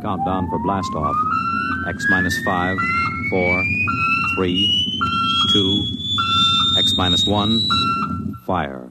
Countdown for blast off. X minus 5, 4, 3, 2, X minus 1, fire.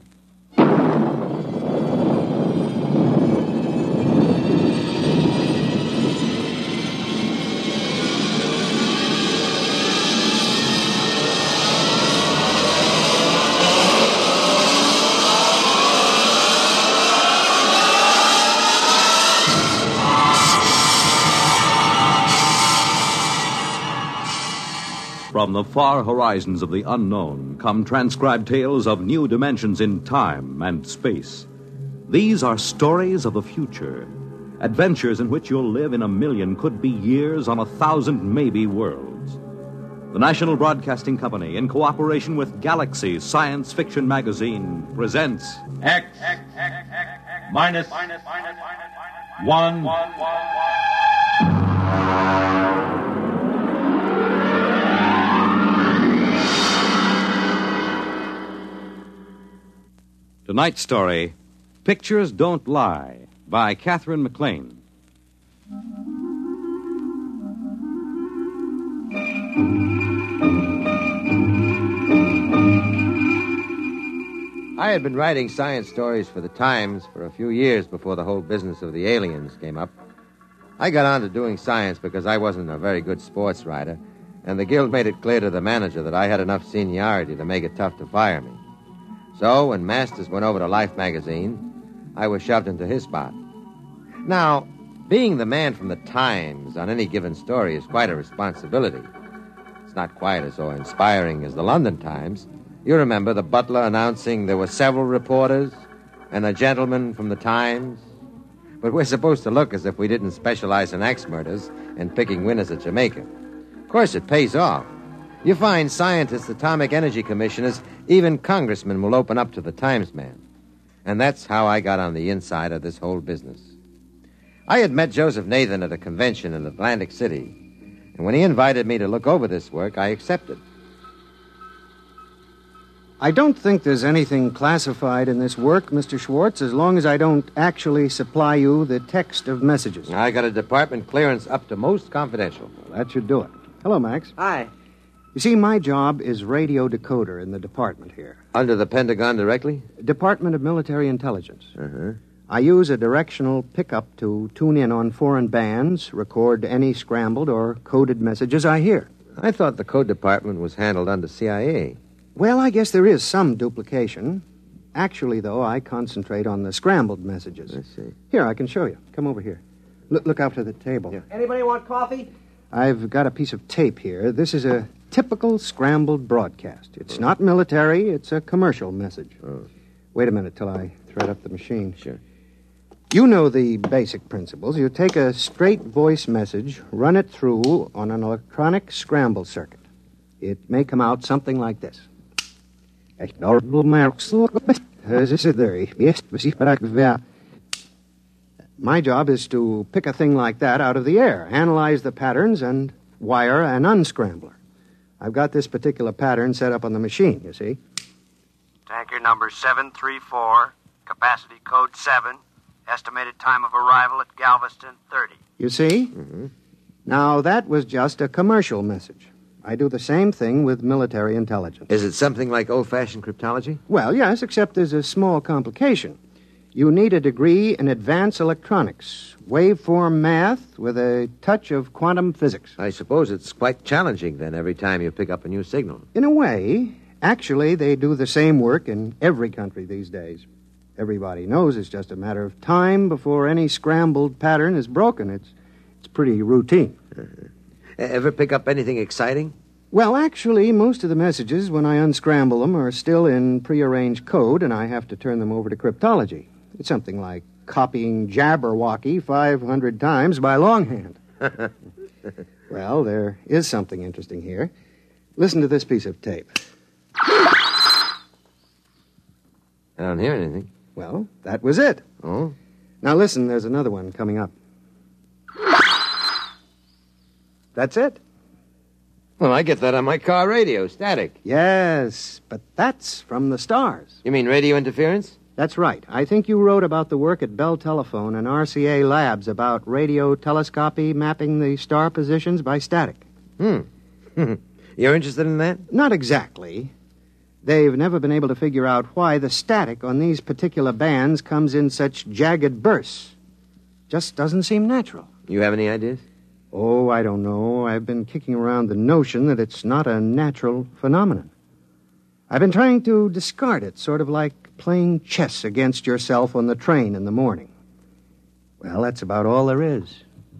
From the far horizons of the unknown come transcribed tales of new dimensions in time and space. These are stories of the future, adventures in which you'll live in a million, could be years, on 1,000 maybe worlds. The National Broadcasting Company, in cooperation with Galaxy Science Fiction Magazine, presents X minus 1. Tonight's story, Pictures Don't Lie, by Catherine McLean. I had been writing science stories for the Times for a few years before the whole business of the aliens came up. I got on to doing science because I wasn't a very good sports writer, and the Guild made it clear to the manager that I had enough seniority to make it tough to fire me. So, when Masters went over to Life magazine, I was shoved into his spot. Now, being the man from the Times on any given story is quite a responsibility. It's not quite as inspiring as the London Times. You remember the butler announcing there were several reporters and a gentleman from the Times? But we're supposed to look as if we didn't specialize in axe murders and picking winners at Jamaica. Of course, it pays off. You find scientists, atomic energy commissioners, even congressmen will open up to the Times man. And that's how I got on the inside of this whole business. I had met Joseph Nathan at a convention in Atlantic City, and when he invited me to look over this work, I accepted. I don't think there's anything classified in this work, Mr. Schwartz, as long as I don't actually supply you the text of messages. I got a department clearance up to most confidential. Well, that should do it. Hello, Max. Hi. You see, my job is radio decoder in the department here. Under the Pentagon directly? Department of Military Intelligence. Uh-huh. I use a directional pickup to tune in on foreign bands, record any scrambled or coded messages I hear. I thought the code department was handled under CIA. Well, I guess there is some duplication. Actually, though, I concentrate on the scrambled messages. I see. Here, I can show you. Come over here. Look out to the table. Yeah. Anybody want coffee? I've got a piece of tape here. This is a typical scrambled broadcast. It's not military, it's a commercial message. Oh. Wait a minute till I thread up the machine. Sure. You know the basic principles. You take a straight voice message, run it through on an electronic scramble circuit. It may come out something like this. My job is to pick a thing like that out of the air, analyze the patterns, and wire an unscrambler. I've got this particular pattern set up on the machine, you see. Tanker number 734, capacity code 7, estimated time of arrival at Galveston 30. You see? Mm-hmm. Now, that was just a commercial message. I do the same thing with military intelligence. Is it something like old-fashioned cryptology? Well, yes, except there's a small complication. You need a degree in advanced electronics, waveform math with a touch of quantum physics. I suppose it's quite challenging, then, every time you pick up a new signal. In a way, actually, they do the same work in every country these days. Everybody knows it's just a matter of time before any scrambled pattern is broken. It's pretty routine. Uh-huh. Ever pick up anything exciting? Well, actually, most of the messages, when I unscramble them, are still in prearranged code, and I have to turn them over to cryptology. It's something like copying Jabberwocky 500 times by longhand. Well, there is something interesting here. Listen to this piece of tape. I don't hear anything. Well, that was it. Oh? Now listen, there's another one coming up. That's it. Well, I get that on my car radio, static. Yes, but that's from the stars. You mean radio interference? That's right. I think you wrote about the work at Bell Telephone and RCA Labs about radio telescopy mapping the star positions by static. You're interested in that? Not exactly. They've never been able to figure out why the static on these particular bands comes in such jagged bursts. Just doesn't seem natural. You have any ideas? Oh, I don't know. I've been kicking around the notion that it's not a natural phenomenon. I've been trying to discard it, sort of like playing chess against yourself on the train in the morning. Well, that's about all there is.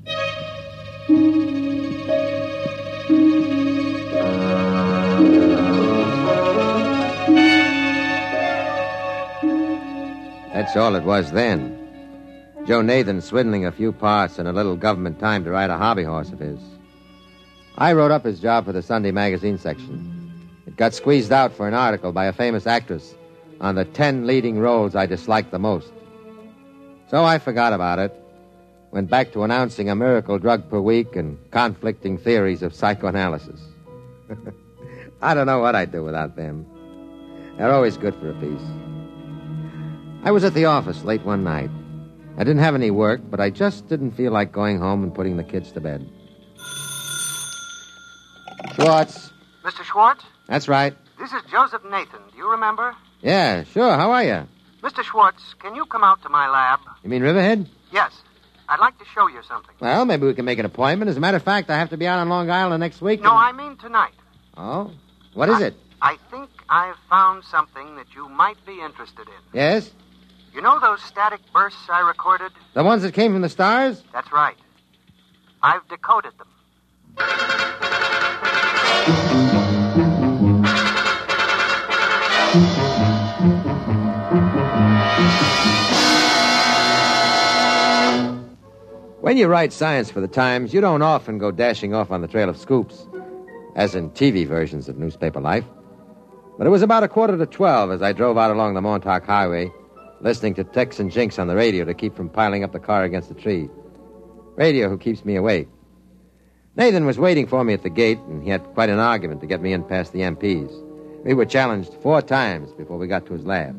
That's all it was then. Joe Nathan swindling a few parts and a little government time to ride a hobby horse of his. I wrote up his job for the Sunday magazine section. It got squeezed out for an article by a famous actress on the 10 leading roles I disliked the most. So I forgot about it, went back to announcing a miracle drug per week and conflicting theories of psychoanalysis. I don't know what I'd do without them. They're always good for a piece. I was at the office late one night. I didn't have any work, but I just didn't feel like going home and putting the kids to bed. Schwartz. Mr. Schwartz? That's right. This is Joseph Nathan. Do you remember? Yeah, sure. How are you? Mr. Schwartz, can you come out to my lab? You mean Riverhead? Yes. I'd like to show you something. Well, maybe we can make an appointment. As a matter of fact, I have to be out on Long Island next week. No, I mean tonight. Oh? What is it? I think I've found something that you might be interested in. Yes? You know those static bursts I recorded? The ones that came from the stars? That's right. I've decoded them. When you write science for the Times, you don't often go dashing off on the trail of scoops, as in TV versions of newspaper life. But it was about 11:45 as I drove out along the Montauk Highway, listening to Tex and Jinx on the radio to keep from piling up the car against the tree. Radio who keeps me awake. Nathan was waiting for me at the gate, and he had quite an argument to get me in past the MPs. We were challenged 4 times before we got to his lab.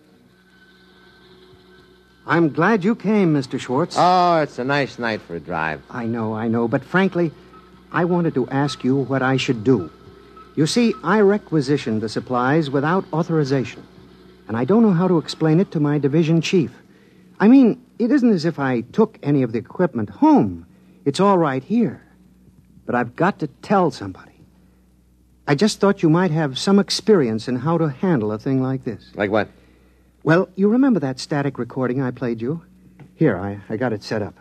I'm glad you came, Mr. Schwartz. Oh, it's a nice night for a drive. I know, but frankly, I wanted to ask you what I should do. You see, I requisitioned the supplies without authorization, and I don't know how to explain it to my division chief. I mean, it isn't as if I took any of the equipment home. It's all right here. But I've got to tell somebody. I just thought you might have some experience in how to handle a thing like this. Like what? Well, you remember that static recording I played you? Here, I got it set up.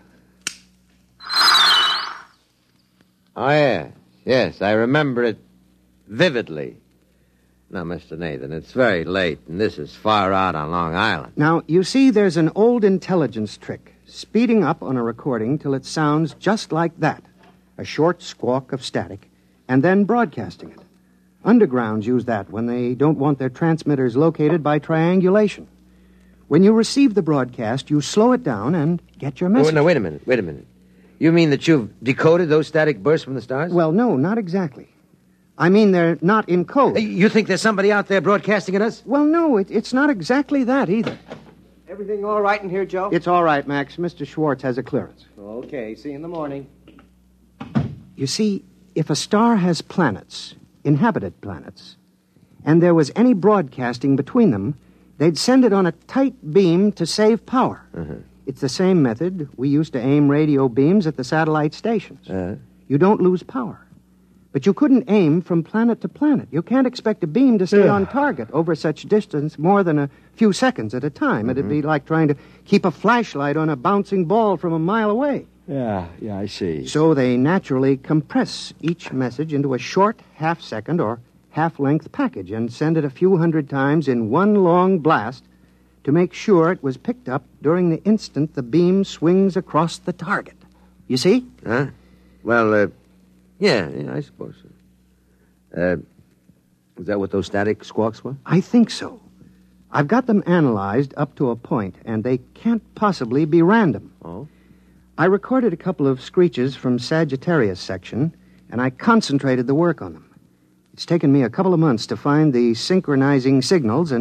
Oh, yeah. Yes, I remember it vividly. Now, Mr. Nathan, it's very late, and this is far out on Long Island. Now, you see, there's an old intelligence trick, speeding up on a recording till it sounds just like that, a short squawk of static, and then broadcasting it. Undergrounds use that when they don't want their transmitters located by triangulation. When you receive the broadcast, you slow it down and get your message. Oh, no, wait a minute. You mean that you've decoded those static bursts from the stars? Well, no, not exactly. I mean, they're not in code. You think there's somebody out there broadcasting at us? Well, no, it's not exactly that either. Everything all right in here, Joe? It's all right, Max. Mr. Schwartz has a clearance. Okay, see you in the morning. You see, if a star has planets, inhabited planets, and there was any broadcasting between them, they'd send it on a tight beam to save power. Uh-huh. It's the same method we used to aim radio beams at the satellite stations. You don't lose power. But you couldn't aim from planet to planet. You can't expect a beam to stay on target over such distance more than a few seconds at a time. It'd be like trying to keep a flashlight on a bouncing ball from a mile away. Yeah, I see. So they naturally compress each message into a short half-second or half-length package and send it a few hundred times in one long blast to make sure it was picked up during the instant the beam swings across the target. You see? Huh? Well, yeah, I suppose so. Was that what those static squawks were? I think so. I've got them analyzed up to a point, and they can't possibly be random. Oh? I recorded a couple of screeches from Sagittarius section, and I concentrated the work on them. It's taken me a couple of months to find the synchronizing signals, and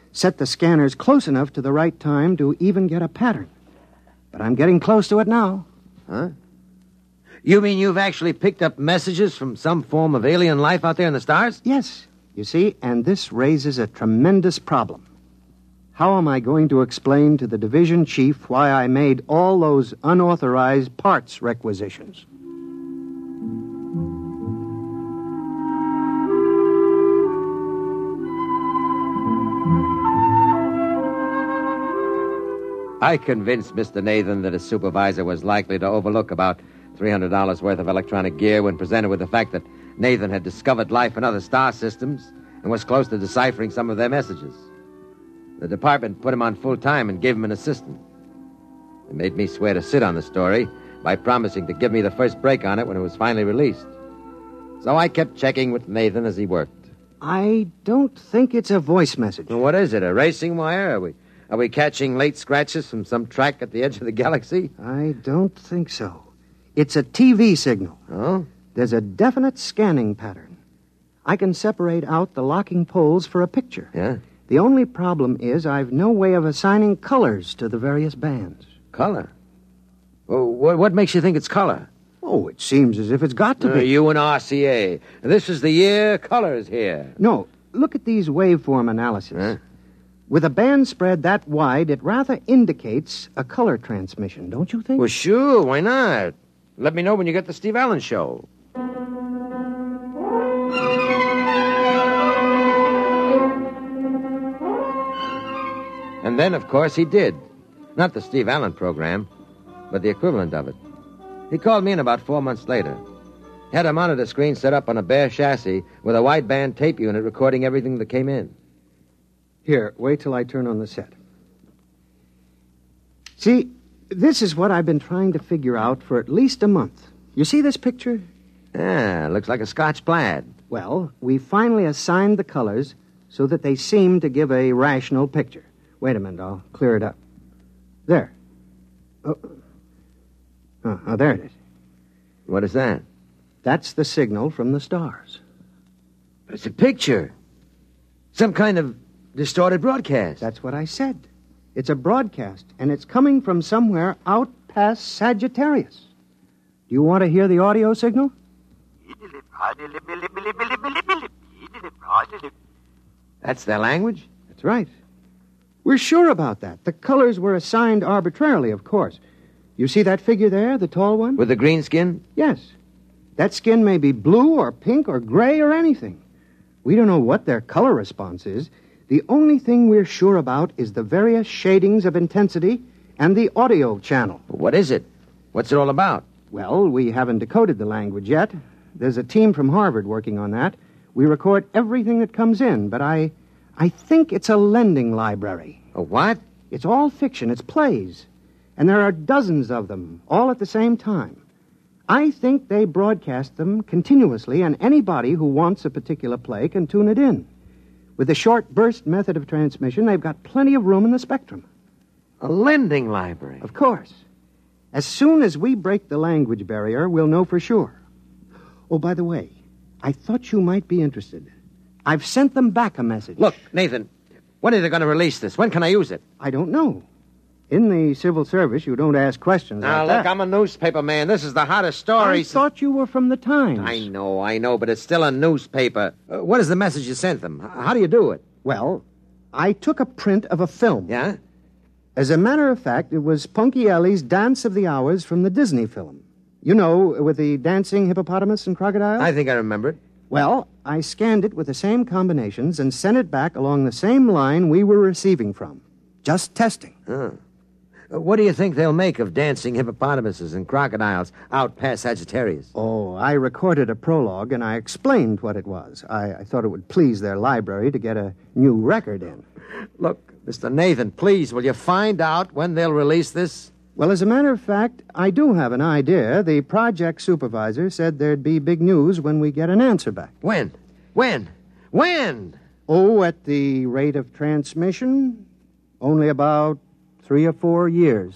set the scanners close enough to the right time to even get a pattern. But I'm getting close to it now. Huh? You mean you've actually picked up messages from some form of alien life out there in the stars? Yes. You see, and this raises a tremendous problem. How am I going to explain to the division chief why I made all those unauthorized parts requisitions? I convinced Mr. Nathan that his supervisor was likely to overlook about $300 worth of electronic gear when presented with the fact that Nathan had discovered life in other star systems and was close to deciphering some of their messages. The department put him on full time and gave him an assistant. They made me swear to sit on the story by promising to give me the first break on it when it was finally released. So I kept checking with Nathan as he worked. I don't think it's a voice message. Well, what is it, a racing wire? Are we catching late scratches from some track at the edge of the galaxy? I don't think so. It's a TV signal. Oh? There's a definite scanning pattern. I can separate out the locking poles for a picture. Yeah? The only problem is I've no way of assigning colors to the various bands. Color? Well, what makes you think it's color? Oh, it seems as if it's got to be. You and RCA. This is the year color's here. No, look at these waveform analyses. Huh? With a band spread that wide, it rather indicates a color transmission, don't you think? Well, sure, why not? Let me know when you get the Steve Allen show. And then, of course, he did. Not the Steve Allen program, but the equivalent of it. He called me in about 4 months later. Had a monitor screen set up on a bare chassis with a wideband tape unit recording everything that came in. Here, wait till I turn on the set. See, this is what I've been trying to figure out for at least a month. You see this picture? Ah, looks like a Scotch plaid. Well, we finally assigned the colors so that they seem to give a rational picture. Wait a minute, I'll clear it up. There. Oh, there it is. What is that? That's the signal from the stars. But it's a picture. Some kind of distorted broadcast. That's what I said. It's a broadcast, and it's coming from somewhere out past Sagittarius. Do you want to hear the audio signal? That's their language? That's right. We're sure about that. The colors were assigned arbitrarily, of course. You see that figure there, the tall one? With the green skin? Yes. That skin may be blue or pink or gray or anything. We don't know what their color response is. The only thing we're sure about is the various shadings of intensity and the audio channel. What is it? What's it all about? Well, we haven't decoded the language yet. There's a team from Harvard working on that. We record everything that comes in, but I think it's a lending library. A what? It's all fiction. It's plays. And there are dozens of them, all at the same time. I think they broadcast them continuously, and anybody who wants a particular play can tune it in. With the short burst method of transmission, they've got plenty of room in the spectrum. A lending library? Of course. As soon as we break the language barrier, we'll know for sure. Oh, by the way, I thought you might be interested. I've sent them back a message. Look, Nathan, when are they going to release this? When can I use it? I don't know. In the civil service, you don't ask questions Now, like that. look, I'm a newspaper man. This is the hottest story. I thought you were from the Times. I know, but it's still a newspaper. What is the message you sent them? How do you do it? Well, I took a print of a film. Yeah? As a matter of fact, it was Ponchielli's Dance of the Hours from the Disney film. You know, with the dancing hippopotamus and crocodile? I think I remember it. Well, I scanned it with the same combinations and sent it back along the same line we were receiving from. Just testing. What do you think they'll make of dancing hippopotamuses and crocodiles out past Sagittarius? Oh, I recorded a prologue, and I explained what it was. I thought it would please their library to get a new record in. Look, Mr. Nathan, please, will you find out when they'll release this? Well, as a matter of fact, I do have an idea. The project supervisor said there'd be big news when we get an answer back. When? When? Oh, at the rate of transmission, only about 3 or 4 years.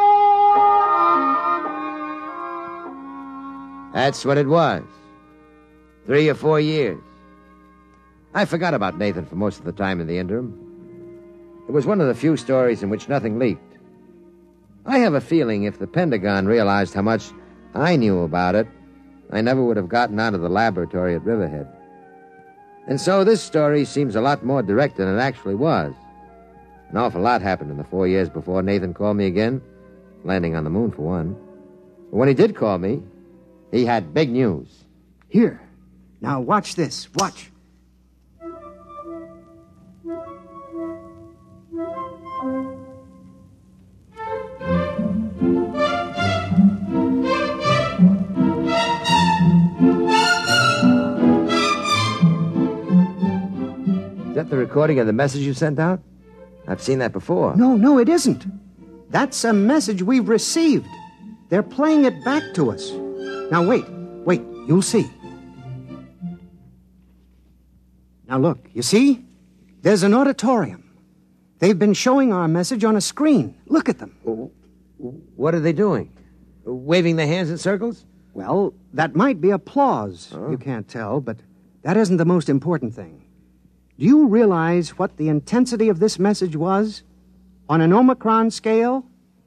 That's what it was. 3 or 4 years. I forgot about Nathan for most of the time in the interim. It was one of the few stories in which nothing leaked. I have a feeling if the Pentagon realized how much I knew about it, I never would have gotten out of the laboratory at Riverhead. And so this story seems a lot more direct than it actually was. An awful lot happened in the 4 years before Nathan called me again, landing on the moon for one. But when he did call me, he had big news. Here. Now watch this. Watch. Is that the recording of the message you sent out? I've seen that before. No, it isn't. That's a message we've received. They're playing it back to us. Now, wait, you'll see. Now, look, you see? There's an auditorium. They've been showing our message on a screen. Look at them. What are they doing? Waving their hands in circles? Well, that might be applause. You can't tell, but that isn't the most important thing. Do you realize what the intensity of this message was? On an Omicron scale,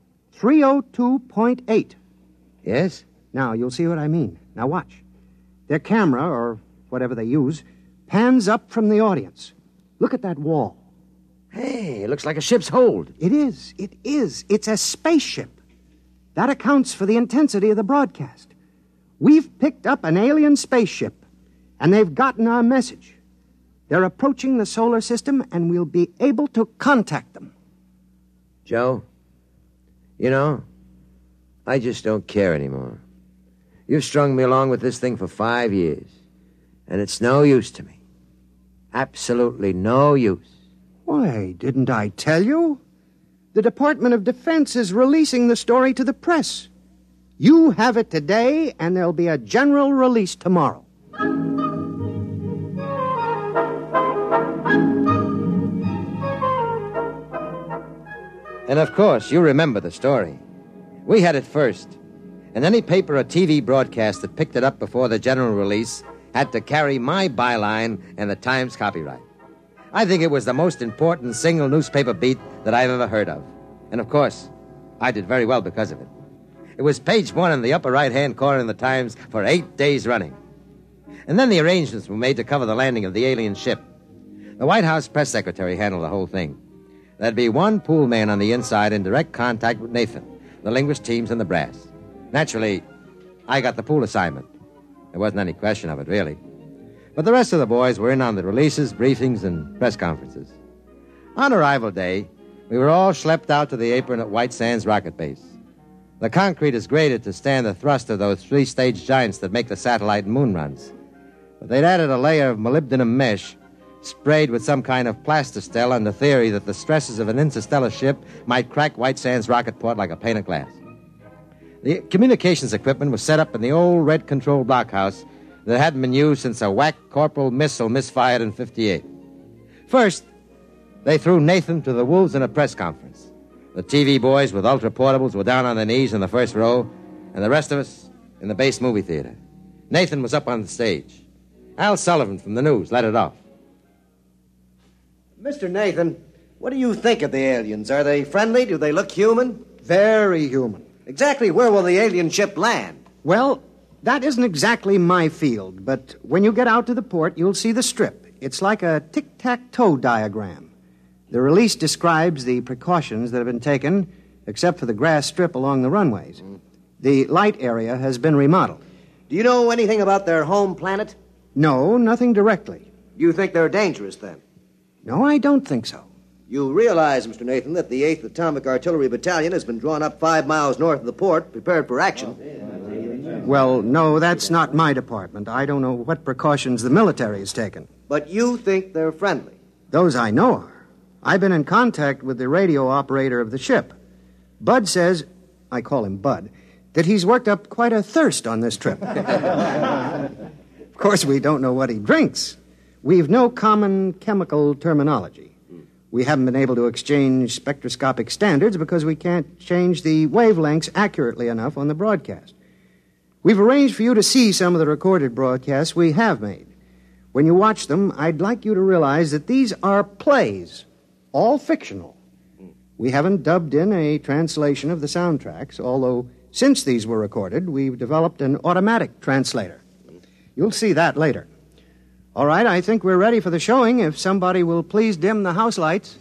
302.8. Yes? Now, you'll see what I mean. Now, watch. Their camera, or whatever they use, pans up from the audience. Look at that wall. Hey, it looks like a ship's hold. It is. It's a spaceship. That accounts for the intensity of the broadcast. We've picked up an alien spaceship, and they've gotten our message. They're approaching the solar system, and we'll be able to contact them. Joe, you know, I just don't care anymore. You've strung me along with this thing for 5 years, and it's no use to me. Absolutely no use. Why, didn't I tell you? The Department of Defense is releasing the story to the press. You have it today, and there'll be a general release tomorrow. And of course, you remember the story. We had it first. And any paper or TV broadcast that picked it up before the general release had to carry my byline and the Times copyright. I think it was the most important single newspaper beat that I've ever heard of. And of course, I did very well because of it. It was page 1 in the upper right-hand corner of the Times for 8 days running. And then the arrangements were made to cover the landing of the alien ship. The White House press secretary handled the whole thing. There'd be one pool man on the inside in direct contact with Nathan, the linguist teams, and the brass. Naturally, I got the pool assignment. There wasn't any question of it, really. But the rest of the boys were in on the releases, briefings, and press conferences. On arrival day, we were all schlepped out to the apron at White Sands Rocket Base. The concrete is graded to stand the thrust of those 3-stage giants that make the satellite and moon runs. But they'd added a layer of molybdenum mesh sprayed with some kind of plastistel on the theory that the stresses of an interstellar ship might crack White Sands rocket port like a pane of glass. The communications equipment was set up in the old red control blockhouse that hadn't been used since a whack Corporal missile misfired in 58. First, they threw Nathan to the wolves in a press conference. The TV boys with ultra-portables were down on their knees in the first row, and the rest of us in the base movie theater. Nathan was up on the stage. Al Sullivan from the news led it off. Mr. Nathan, what do you think of the aliens? Are they friendly? Do they look human? Very human. Exactly where will the alien ship land? Well, that isn't exactly my field, but when you get out to the port, you'll see the strip. It's like a tic-tac-toe diagram. The release describes the precautions that have been taken, except for the grass strip along the runways. The light area has been remodeled. Do you know anything about their home planet? No, nothing directly. Do you think they're dangerous, then? No, I don't think so. You realize, Mr. Nathan, that the 8th Atomic Artillery Battalion has been drawn up 5 miles north of the port, prepared for action. Well, no, that's not my department. I don't know what precautions the military has taken. But you think they're friendly? Those I know are. I've been in contact with the radio operator of the ship. Bud says, I call him Bud, that he's worked up quite a thirst on this trip. Of course, we don't know what he drinks. We've no common chemical terminology. We haven't been able to exchange spectroscopic standards because we can't change the wavelengths accurately enough on the broadcast. We've arranged for you to see some of the recorded broadcasts we have made. When you watch them, I'd like you to realize that these are plays, all fictional. We haven't dubbed in a translation of the soundtracks, although since these were recorded, we've developed an automatic translator. You'll see that later. All right, I think we're ready for the showing. If somebody will please dim the house lights.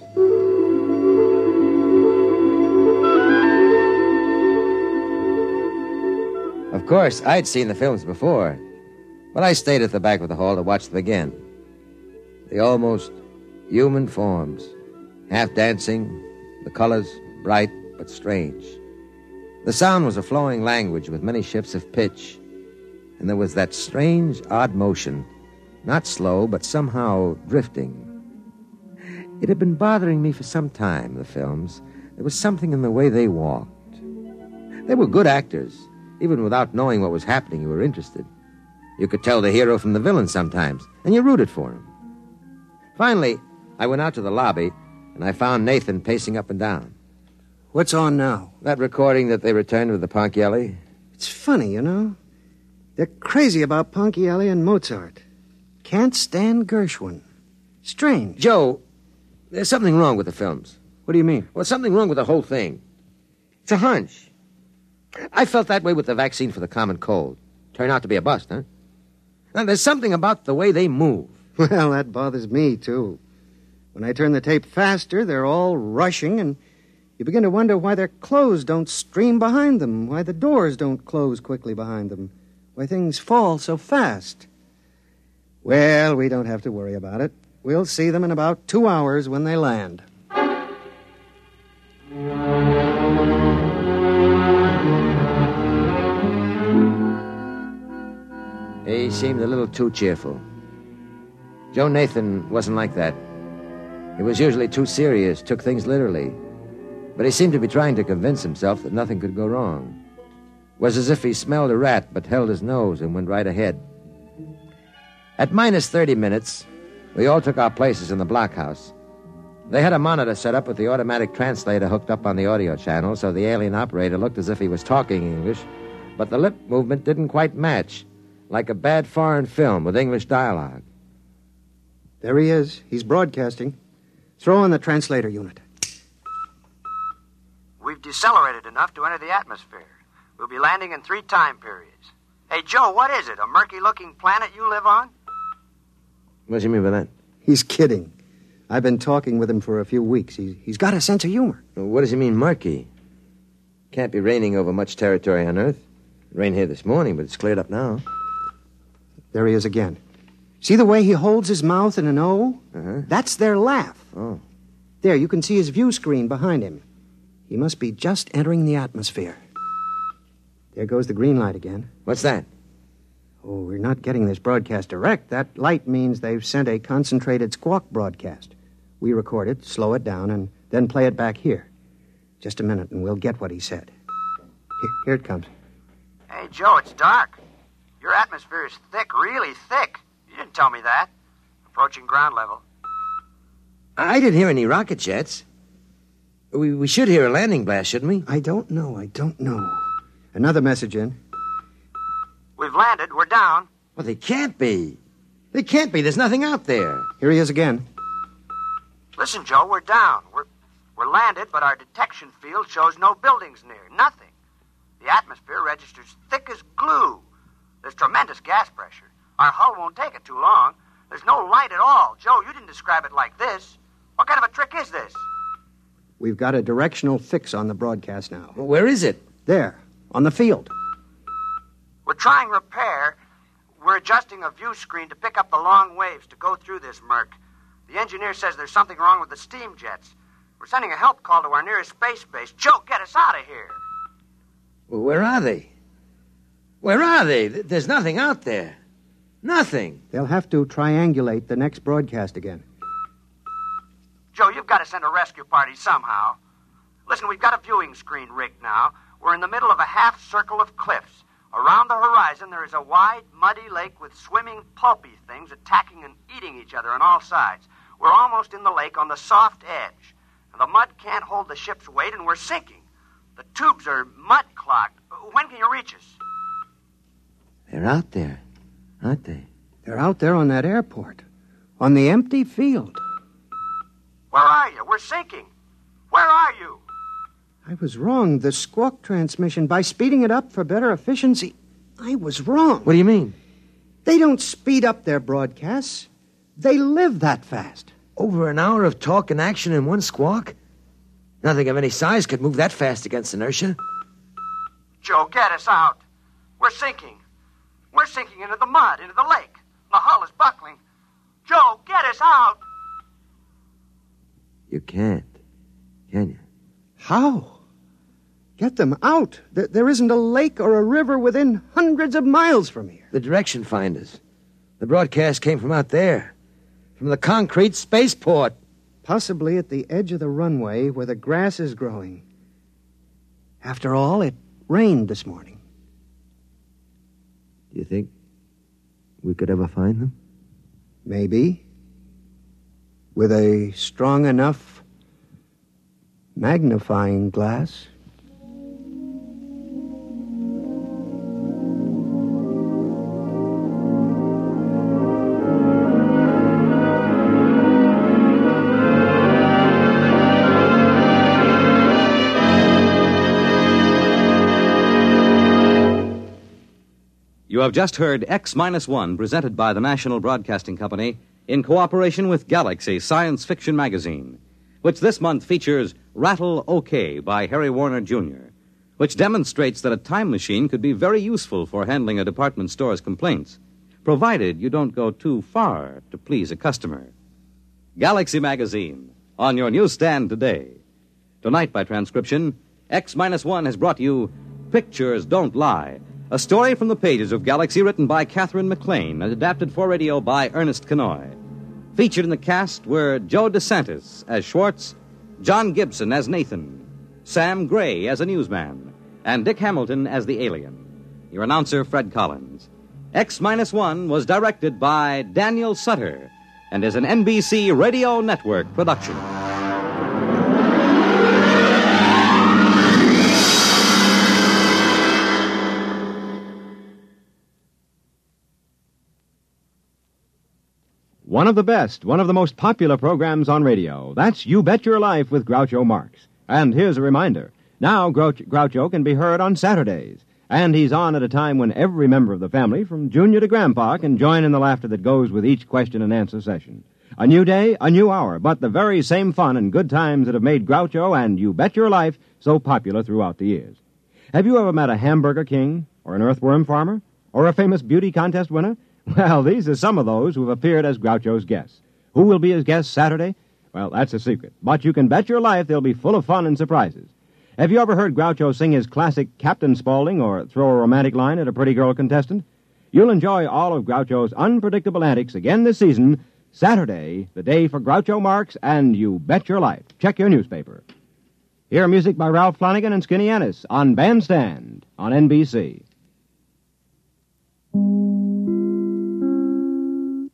Of course, I'd seen the films before, but I stayed at the back of the hall to watch them again. The almost human forms, half dancing, the colors bright but strange. The sound was a flowing language with many shifts of pitch, and there was that strange, odd motion, not slow, but somehow drifting. It had been bothering me for some time, the films. There was something in the way they walked. They were good actors. Even without knowing what was happening, you were interested. You could tell the hero from the villain sometimes, and you rooted for him. Finally, I went out to the lobby, and I found Nathan pacing up and down. What's on now? That recording that they returned with the Ponchielli? It's funny, you know. They're crazy about Ponchielli and Mozart. Can't stand Gershwin. Strange. Joe, there's something wrong with the films. What do you mean? Well, something wrong with the whole thing. It's a hunch. I felt that way with the vaccine for the common cold. Turned out to be a bust, huh? Now, there's something about the way they move. Well, that bothers me, too. When I turn the tape faster, they're all rushing, and you begin to wonder why their clothes don't stream behind them, why the doors don't close quickly behind them, why things fall so fast. Well, we don't have to worry about it. We'll see them in about 2 hours when they land. He seemed a little too cheerful. Joe Nathan wasn't like that. He was usually too serious, took things literally. But he seemed to be trying to convince himself that nothing could go wrong. It was as if he smelled a rat but held his nose and went right ahead. At minus 30 minutes, we all took our places in the blockhouse. They had a monitor set up with the automatic translator hooked up on the audio channel, so the alien operator looked as if he was talking English, but the lip movement didn't quite match, like a bad foreign film with English dialogue. There he is. He's broadcasting. Throw on the translator unit. We've decelerated enough to enter the atmosphere. We'll be landing in 3 time periods. Hey, Joe, what is it? A murky-looking planet you live on? What do you mean by that? He's kidding. I've been talking with him for a few weeks. He's got a sense of humor. What does he mean, murky? Can't be raining over much territory on Earth. It rained here this morning, but it's cleared up now. There he is again. See the way he holds his mouth in an O? Uh-huh. That's their laugh. Oh. There, you can see his view screen behind him. He must be just entering the atmosphere. There goes the green light again. What's that? Oh, we're not getting this broadcast direct. That light means they've sent a concentrated squawk broadcast. We record it, slow it down, and then play it back here. Just a minute, and we'll get what he said. Here it comes. Hey, Joe, it's dark. Your atmosphere is thick, really thick. You didn't tell me that. Approaching ground level. I didn't hear any rocket jets. We should hear a landing blast, shouldn't we? I don't know. Another message in. We've landed. We're down. Well, they can't be. They can't be. There's nothing out there. Here he is again. Listen, Joe, we're down. We're landed, but our detection field shows no buildings near. Nothing. The atmosphere registers thick as glue. There's tremendous gas pressure. Our hull won't take it too long. There's no light at all. Joe, you didn't describe it like this. What kind of a trick is this? We've got a directional fix on the broadcast now. Well, where is it? There, on the field. We're trying repair. We're adjusting a view screen to pick up the long waves to go through this murk. The engineer says there's something wrong with the steam jets. We're sending a help call to our nearest space base. Joe, get us out of here. Well, where are they? Where are they? There's nothing out there. Nothing. They'll have to triangulate the next broadcast again. Joe, you've got to send a rescue party somehow. Listen, we've got a viewing screen rigged now. We're in the middle of a half circle of cliffs. Around the horizon, there is a wide, muddy lake with swimming, pulpy things attacking and eating each other on all sides. We're almost in the lake on the soft edge. And the mud can't hold the ship's weight, and we're sinking. The tubes are mud-clogged. When can you reach us? They're out there, aren't they? They're out there on that airport, on the empty field. Where are you? We're sinking. Where are you? I was wrong. The squawk transmission, by speeding it up for better efficiency, I was wrong. What do you mean? They don't speed up their broadcasts. They live that fast. Over an hour of talk and action in one squawk? Nothing of any size could move that fast against inertia. Joe, get us out. We're sinking. We're sinking into the mud, into the lake. The hull is buckling. Joe, get us out. You can't, can you? How? Get them out. There isn't a lake or a river within hundreds of miles from here. The direction finders. The broadcast came from out there. From the concrete spaceport. Possibly at the edge of the runway where the grass is growing. After all, it rained this morning. Do you think we could ever find them? Maybe. With a strong enough magnifying glass. You have just heard X-1, presented by the National Broadcasting Company in cooperation with Galaxy Science Fiction Magazine, which this month features Rattle OK by Harry Warner Jr., which demonstrates that a time machine could be very useful for handling a department store's complaints, provided you don't go too far to please a customer. Galaxy Magazine, on your newsstand today. Tonight, by transcription, X-1 has brought you Pictures Don't Lie, a story from the pages of Galaxy written by Catherine McLean and adapted for radio by Ernest Kenoy. Featured in the cast were Joe DeSantis as Schwartz, John Gibson as Nathan, Sam Gray as a newsman, and Dick Hamilton as the alien. Your announcer, Fred Collins. X-1 was directed by Daniel Sutter and is an NBC Radio Network production. One of the best, one of the most popular programs on radio. That's You Bet Your Life with Groucho Marx. And here's a reminder. Now Groucho can be heard on Saturdays. And he's on at a time when every member of the family, from Junior to Grandpa, can join in the laughter that goes with each question and answer session. A new day, a new hour, but the very same fun and good times that have made Groucho and You Bet Your Life so popular throughout the years. Have you ever met a hamburger king, or an earthworm farmer, or a famous beauty contest winner? Well, these are some of those who have appeared as Groucho's guests. Who will be his guests Saturday? Well, that's a secret. But you can bet your life they'll be full of fun and surprises. Have you ever heard Groucho sing his classic Captain Spaulding or throw a romantic line at a pretty girl contestant? You'll enjoy all of Groucho's unpredictable antics again this season, Saturday, the day for Groucho Marx and You Bet Your Life. Check your newspaper. Hear music by Ralph Flanagan and Skinny Ennis on Bandstand on NBC.